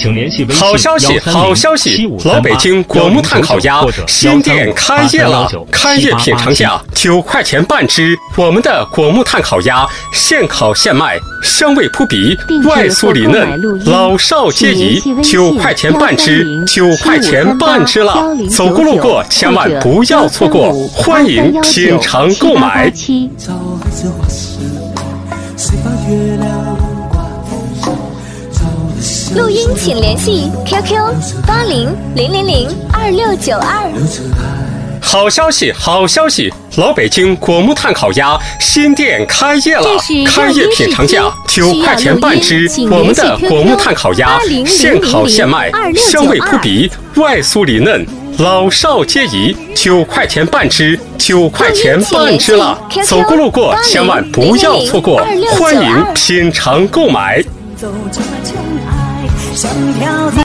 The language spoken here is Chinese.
请联系微信好消息，好消息！老北京果木炭烤鸭新店开业了，开业品尝价9块钱半只。我们的果木炭烤鸭现烤现卖，香味扑鼻，外酥里嫩，老少皆宜。9块钱半只，9块钱半只了。走过路过千万不要错过，欢迎品尝购买。 录音请联系 QQ8000026992。 好消息，好消息！老北京果木炭烤鸭新店开业了，开业品尝价9块钱半只。我们的果木炭烤鸭现烤现卖，香味扑鼻，外酥里嫩，老少皆宜。9块钱半只，9块钱半只了。走过路过千万不要错过，欢迎品尝购买。